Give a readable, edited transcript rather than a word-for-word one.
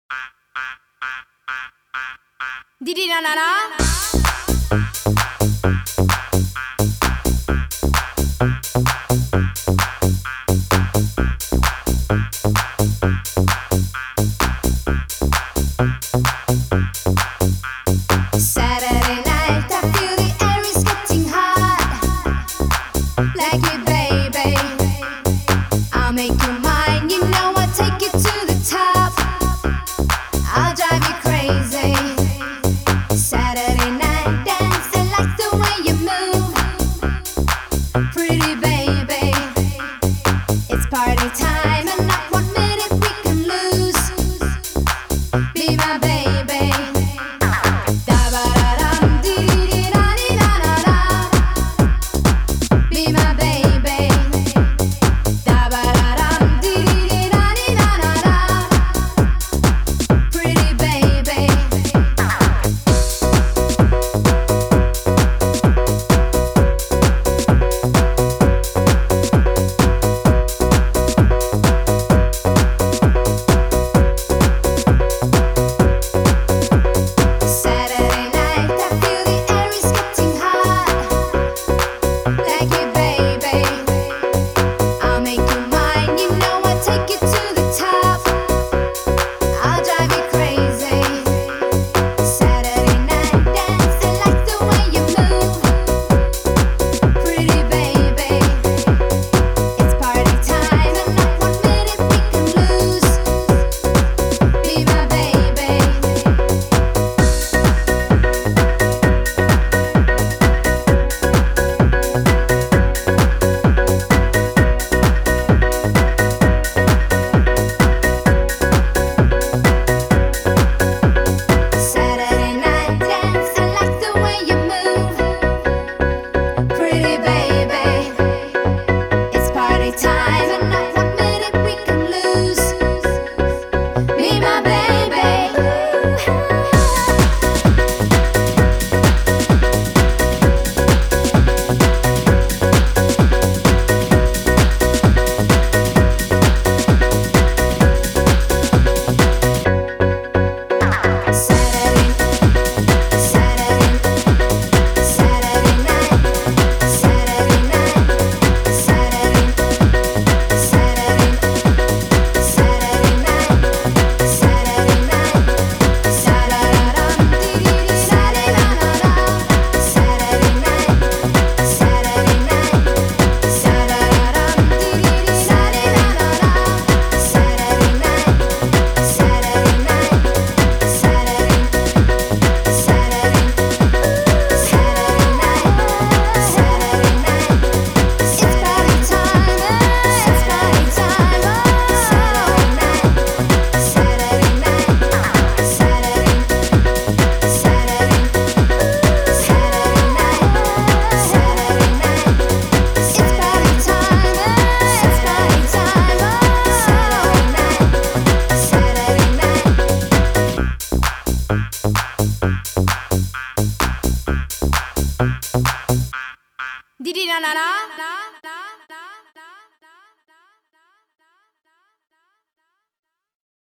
Didi na na na. Saturday night, I feel the air is getting hot. Like it, baby. I'll make you mine. You know I'll take you to the top. I'll drive you crazy. Saturday night dance, I like the way you move. Pretty baby, it's party time and not 1 minute we can lose. Be my baby. Da-ba-da-dum, dee-dee-da-dee-da-da-da. Be my baby. Da-ba-da-dum, dee-dee-da-dee-da-da-da. Pretty baby. Saturday night, I feel the air is getting hot. Like it, baby. I'll make you mine. You know I'll take you to the top. I'll drive you crazy. Saturday night dance, I like the way you move. Pretty baby, it's party time and not 1 minute we can lose. Be my baby. Saturday night dance, I like the way you move. Pretty baby, it's party time and not 1 minute we can lose. Be my